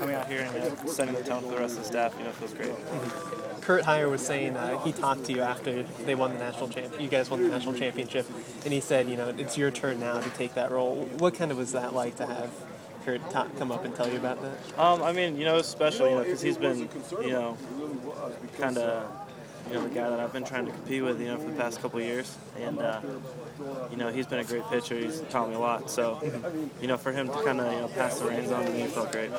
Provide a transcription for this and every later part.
coming out here and setting the tone for the rest of the staff, feels great. Kurt Heyer was saying he talked to you after they won the you guys won the national championship, and he said, it's your turn now to take that role. What kind of was that like to have Kurt come up and tell you about that? It's special, because he's been, kind of, the guy that I've been trying to compete with, for the past couple of years, and he's been a great pitcher. He's taught me a lot. So, for him to kind of pass the reins on to me felt great.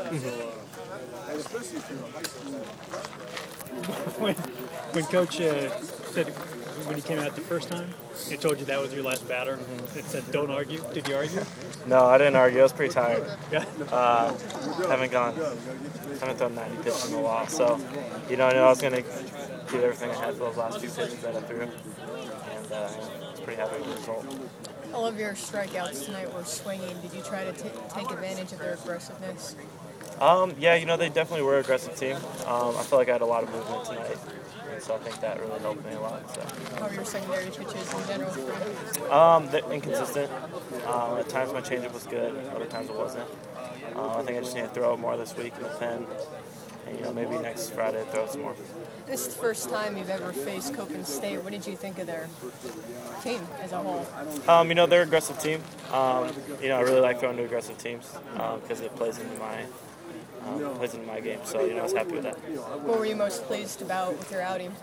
When Coach said when he came out the first time, he told you that was your last batter. It said, "Don't argue." Did you argue? No, I didn't argue. I was pretty tired. Yeah. Haven't thrown 90 pitches in a while. So, I knew I was going to do everything I had for those last few pitches that I threw. And I was pretty happy with the result. All of your strikeouts tonight were swinging. Did you try to take advantage of their aggressiveness? Yeah, they definitely were an aggressive team. I feel like I had a lot of movement tonight, and so I think that really helped me a lot. So. How are your secondary pitches in general? They're inconsistent. At times my changeup was good, other times it wasn't. I think I just need to throw it more this week in the pen, and maybe next Friday throw it some more. This is the first time you've ever faced Copen State. What did you think of their team as a whole? They're an aggressive team. I really like throwing to aggressive teams because it plays into my game. So, I was happy with that. What were you most pleased about with your outing?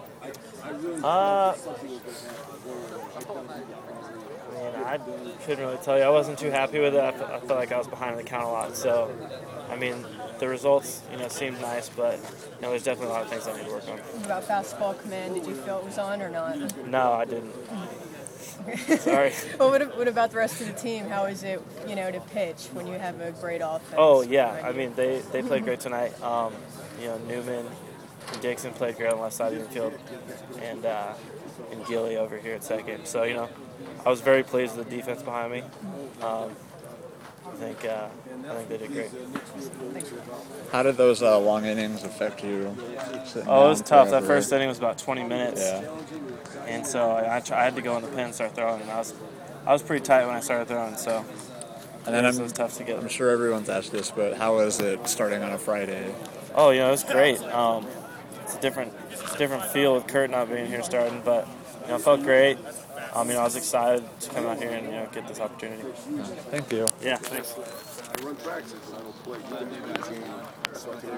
I couldn't really tell you. I wasn't too happy with it. I felt like I was behind the count a lot. So, the results, seemed nice, but, there's definitely a lot of things I need to work on. What about fastball command? Did you feel it was on or not? No, I didn't. Sorry. Well, what about the rest of the team? How is it, to pitch when you have a great offense? Oh, yeah. They played great tonight. Newman and Dixon played great on the left side of the infield, and Gilly over here at second. So, I was very pleased with the defense behind me. I think they did great. How did those long innings affect you? It was tough. That first inning was about 20 minutes. Yeah. And so I had to go in the pen and start throwing, and I was pretty tight when I started throwing, so and then it was tough to get. I'm sure everyone's asked this, but how was it starting on a Friday? Oh, it was great. It's a different feel with Kurt not being here starting, but it felt great. I was excited to come out here and get this opportunity. Thank you. Yeah, thanks.